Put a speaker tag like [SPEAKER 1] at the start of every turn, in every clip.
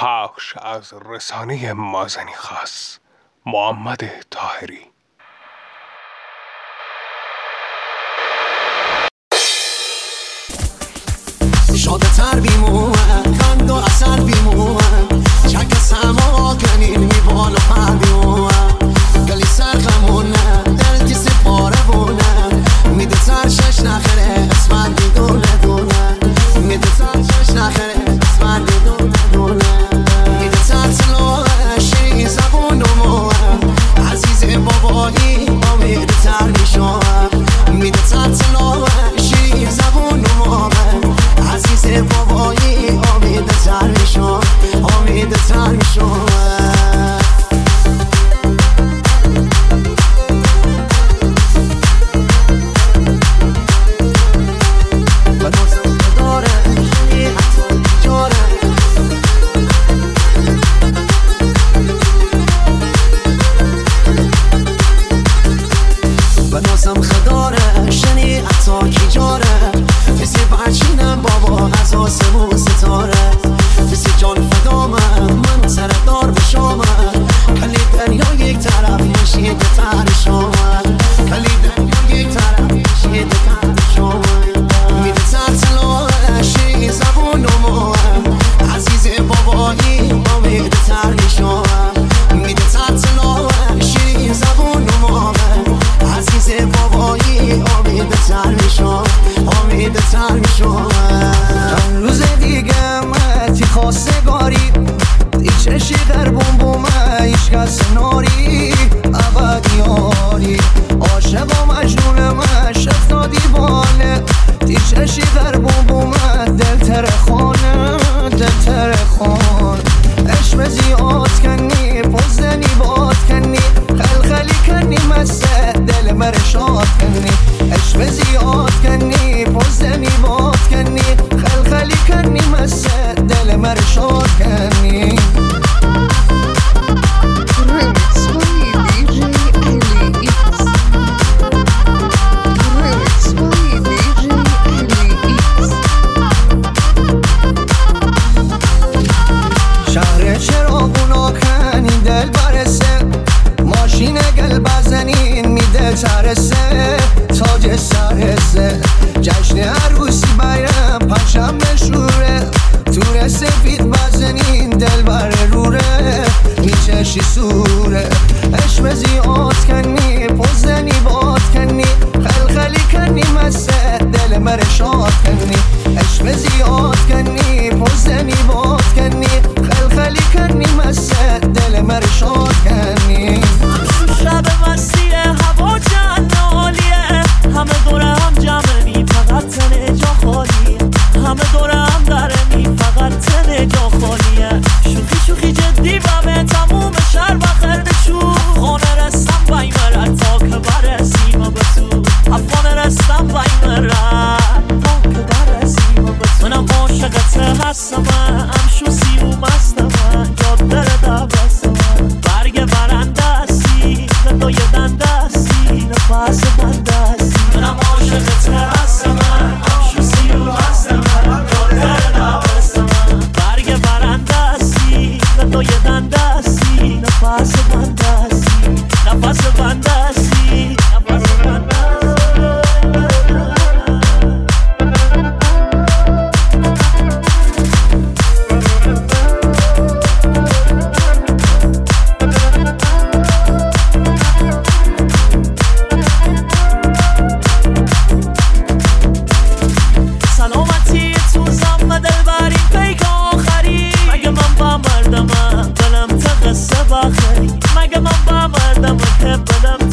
[SPEAKER 1] پخش از رسانه مازنی خاص محمد طاهری.
[SPEAKER 2] شده تر بیمون خند و اصل بیمون چک سما کنین میبال و پر بیمون گلی سرخمونه دلتی سپاره بونه میده سر شش نخره اسفندی دونه دونه میده سر شش نخره اسفندی دونه دونه میده سر سلوه شیری زبون و موه عزیز بابایی امید تر میشوه میده سر سلوه شیری زبون و موه عزیز بابایی امید تر میشوه امید تر میشوه بنازم خداره شنی عطا کی جاره کسی برچینم بابا از آسمون ستاره کسی جان فدامم من سردار بشامم کلی دنیا یک طرف نشید تر شامم کلی دنیا یک طرف نشید تر شامم میده سرسلوه شی زبون و موهم عزیز بابایی امید تر میشوم میده سرسلوه شی زبون و موهم عزیز بابایی امید تر میشوم امید تر میشوم چند روز دیگه متی خواستگاری دیچشی در بوم هیچ کس ناری ابدیاری عاشق و مجنون من شفتا دیوانه دیچشی در بوم دل ترخانه دل ترخان عشق زیاد کنی پزنی باد کنی خلخلی کنی مسته دل مرشاد کنی عشق زیاد کنی پزنی باد کنی خلخلی کنی مسته دل مرشاد کنی شهر چراغونا کنی دل برسه ماشین گل بزنین میده ترسه تاج سرسه جشن عروسی بیرم پشم نشوره تور سفید بزنین دل بر روره میچشی سوره عشق زیاد کنی پزنی باد کنی خلخلی کنی مسته دل مرشاد کنی عشق زیاد کنی پزنی باد کنی خلخلی کنی مسته دل مرشاد کنی
[SPEAKER 3] شب مسیح هوا جنالیه همه دورم جمعی فقط تنه جا خالیه همه دورم درمی فقط تنه جا خالیه شوخی شوخی جدی و به تموم شهر بخیر نشون افغان رستم بایمرد تا که برسیم به تو افغان رستم بایمرد تا که برسیم به تو منم عاشقت هستم امشوسی و مستم جاده دبستم برگ برنده هستی دوی دنده هستی نفس بنده هستی منم عاشقت هستم امشوسی و مستم جاده دبستم برگ برنده هستی دوی دنده هستی نفس بنده هستی نفس بنده هستی نفس بنده سلامتی تو زم دل برین پیک آخری مگه من با مردمم دلم تا قصه بخری مگه من با مردمم که بدم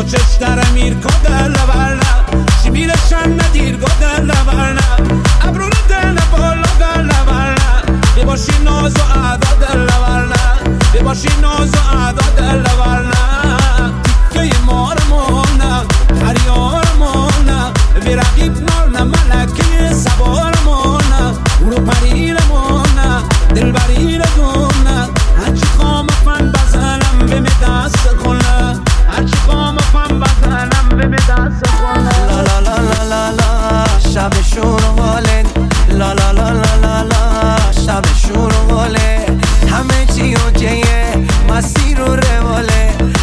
[SPEAKER 4] çeştere mir kodella varna Shimire shanna dir godella varna Abruna della bolla della varna Bebashi nozo ada della varna Bebashi nozo ada della varna Tikke mormona Hariyarmona Veraqib nolna malaki sabarmona Uro parilemona Dilbarire gona Hachi khama fan bazanam bime dast khona Hachi khama fan bazanam bime dast khona
[SPEAKER 2] La la la la la la شب شور حاله لا لا لا لا لا لا شب شور حاله همه چی اوکیه مسیر و رواله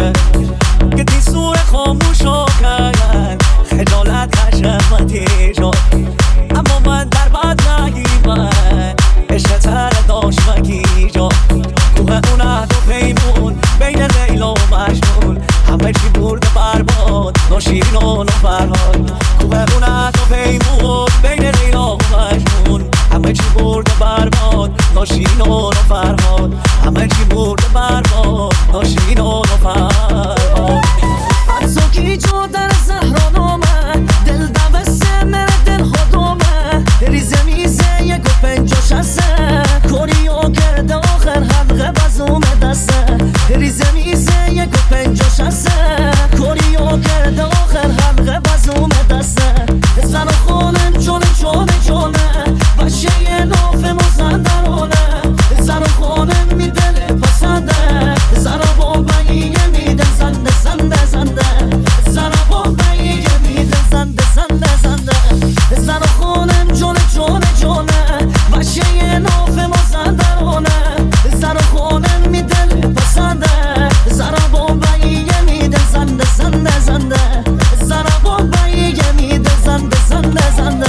[SPEAKER 3] باشه که تی سور خاموشو کرد خجالت حشمتی شد اما من در بد نگیمن عشق تر داشت مگی جا کوه اون عهد و پیمون بین لیلا و مجنون همه چی برده برباد نوشین و فرهاد کوه اون عهد و پیمون بین لیلا و مجنون همه چی برده برباد نوشین و فرهاد همه چی برده برباد نوشین و فرهاد
[SPEAKER 5] عطاکی جو در زهران آمد دل دوسته مره دل خودمه ریزه میزه یک و پنج و شسته کاری و کرده آخر حلقه بزوم دسته ریزه میزه یک و پنج و شسته کاری و کرده آخر حلقه بزوم دسته زن و خانم جونه جونه جونه بشه یه ناف مزندرانه زن و خانم می دل پسنده زن و باباییه می دل زنده زنده زنده زن و باباییه می دل زنده زنده زنده زن و خانم جونه جونه جونه بشه یه ناف مزندرانه زن و خانم می دل پسنده زن و باباییه می دل زنده زنده زنده زن و باباییه می دل زنده زنده زنده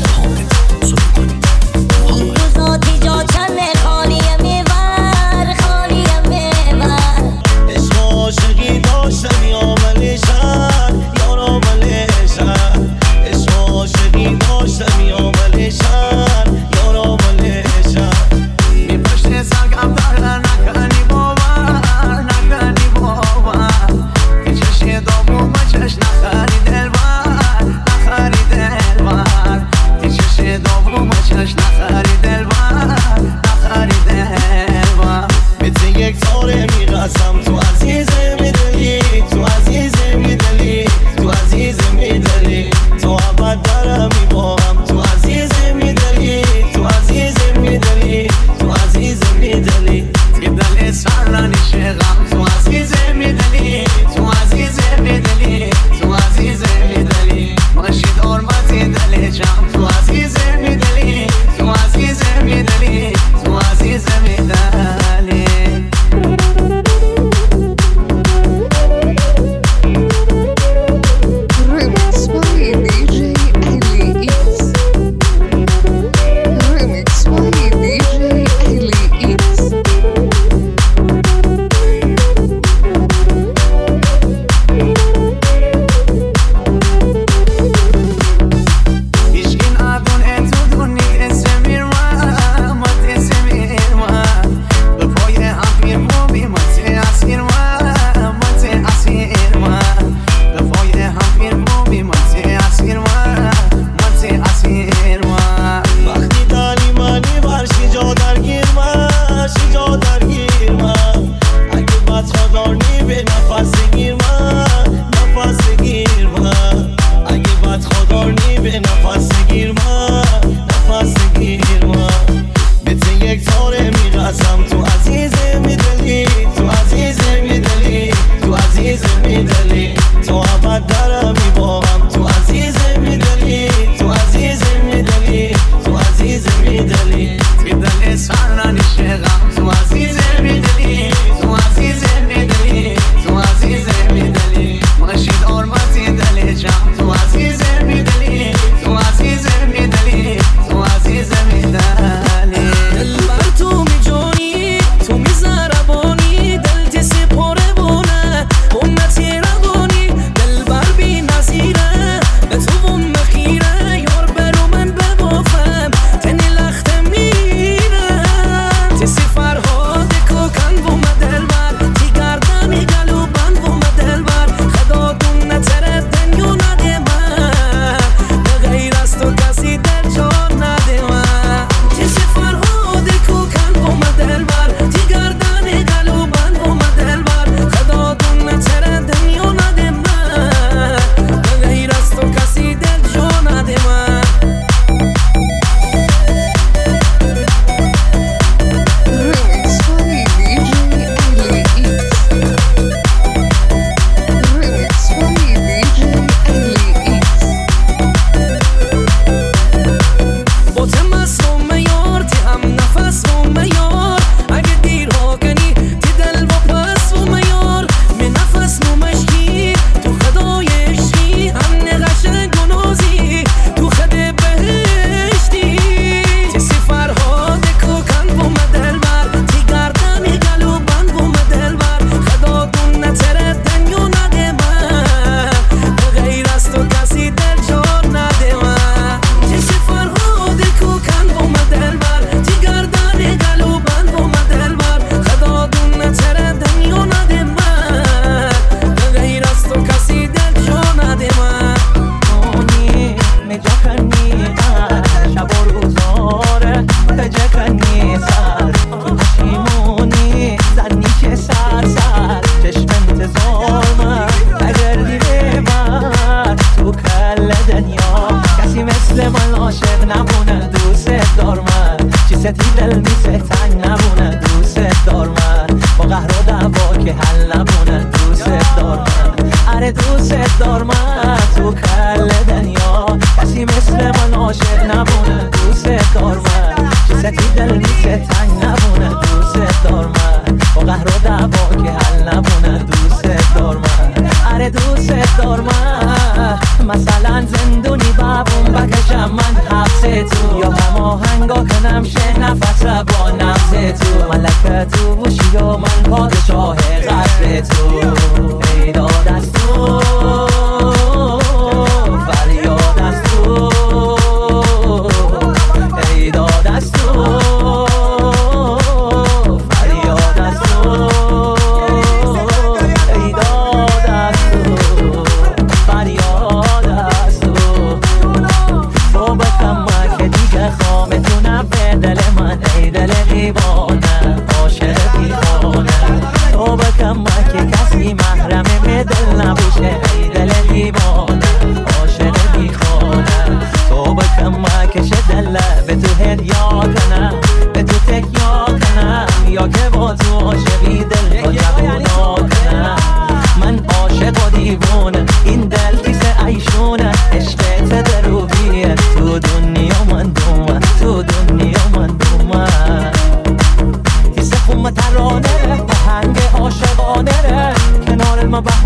[SPEAKER 6] روزاتی جا چنده خالیه میبر خالیه میبر
[SPEAKER 7] عشق عاشقی داشتم یا ملیشن یارا ملیشن عشق عاشقی داشتم یا ملیشن یارا ملیشن
[SPEAKER 2] می پشت سرگم در نکنی باور نکنی باور که چشی دامو ما چشت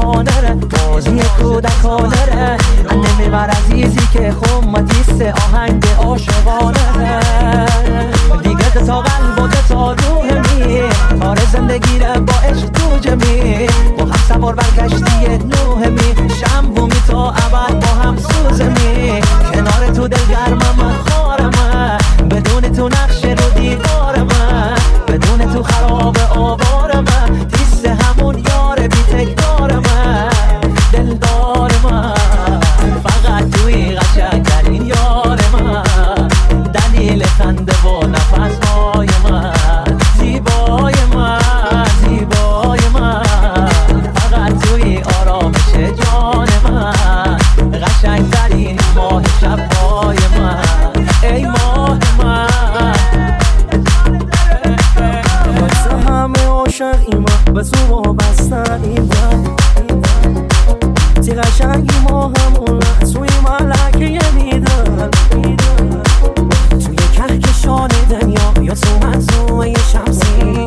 [SPEAKER 5] عاشقانه ره بازی کودکانه ره نمیبر عزیزی که خمتیست آهنگ عاشقانه ره دیگه تا قلب و تا روح می کار زندگی ره با عشق تو جمی با هم سوار بر کشتی نوح می شنبومی تا ابد با هم سوزمی کنار تو دلگرمم خارم بدون تو نقش رو دیدارم بدون تو خراب آوارم تیست همون یار بی تکرارم دلدارم فقط توی قشنگترین یار من دلیل خنده و نفسهای من زیبای من زیبای من فقط توی آرامش جان من قشنگترین ماه شبهای من ای ماه من واسه همه عاشقی من به تو وابسته‌ای من تی قشنگی ما همون توی ملکه میدن توی کهکشان دنیا یا تو منظومه شمسی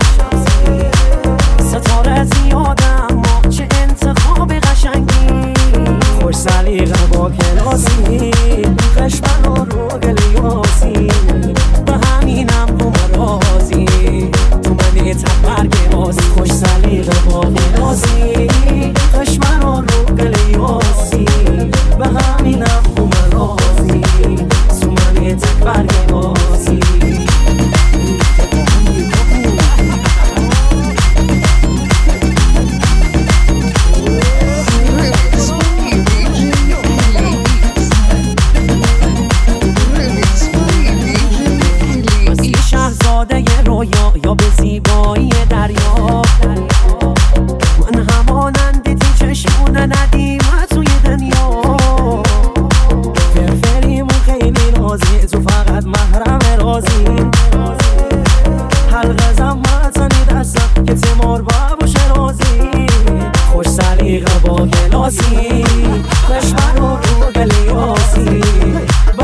[SPEAKER 5] ستاره زیاده اما چه انتخاب قشنگی خوش سلیقه با کلاسی قشمن و رو گلیاسی به همینم رو مرازی تو منی تبرگ بازی خوش سلیقه با کلاسی قشمن و رو گلیاسی به همینم رو مرازی تو منی تبرگ بازی یا به زیبایی دریا من همانند تی چشمون ندیمه توی دنیا فرفریمون خیلی نازی تو فقط محرم رازی حلقه زمتنی دستم که تیمار بابوش رازی خوش سلیقه با گلاسی قشمن و رو گلیاسی به